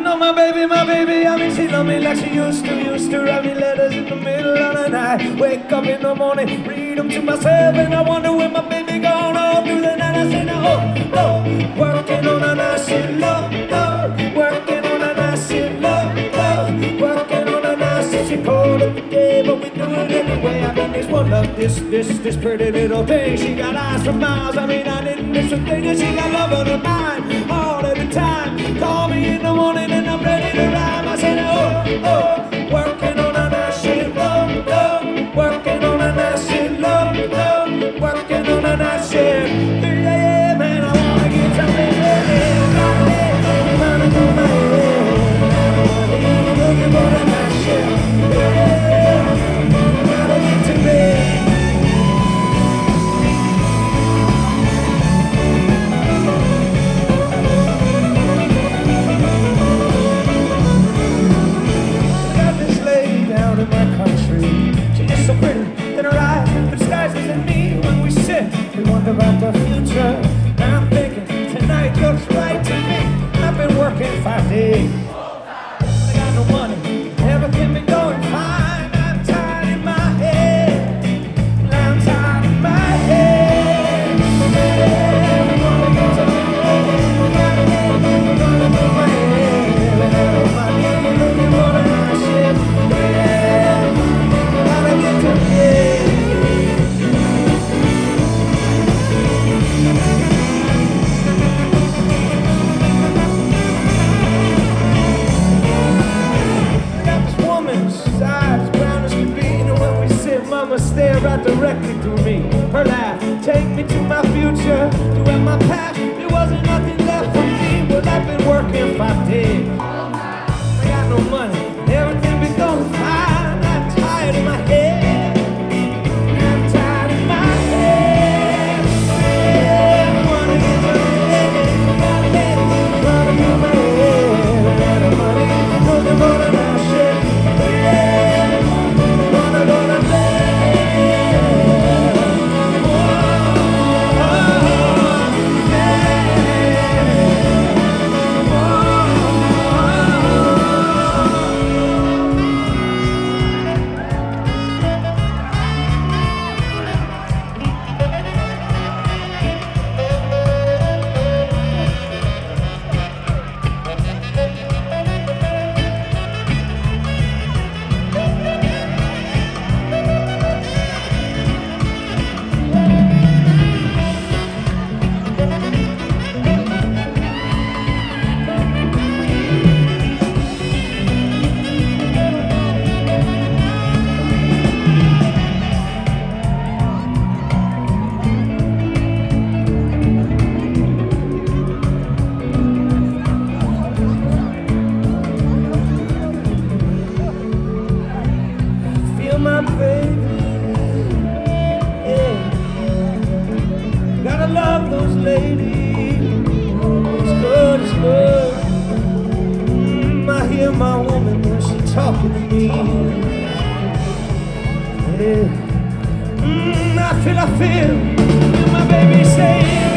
know my baby, I mean she love me like she used to write me letters in the middle of the night. Wake up in the morning, read them to myself, and I wonder where my baby gone all through the night. I said, oh, oh, working on a night shift, love, love, working on a night shift, love, love, working on a night shift. She called up the day, but we do it anyway. I mean, there's one love, this pretty little thing. She got eyes for miles, I mean, I didn't miss a thing, and she got love on her mind all of the time. Call me in the morning and I'm ready to rhyme. I said, oh, oh, working on a night shift, love, love, working on a night shift, love, love, working on a night shift. Yeah, man, I wanna get something ready. Wanna go my head, looking for a night shift. Yeah, gotta get to bed. About the future, I'm thinking tonight looks right to me. I've been working 5 days, I got no money, everything been going fine. I'm tired in my head, I'm tired in my head. I wanna get to my head, I'm gonna do my head. I'm looking for a night shift, yeah, gotta get to bed. Mama stare right directly through me. Her laugh, take me to my future, to where my past, there wasn't nothing left for me. Well, I've been working 5 days, I got no money, everything been going fine. I'm tired in my head, I'm tired in my head. Yeah, I wanna get my head, wanna get my head. I got no money, looking for a nice shit. Yeah, wanna go to bed. My baby, yeah. Gotta love those ladies. It's good, it's good. I hear my woman when she talking to me. Yeah. I feel. My baby saying.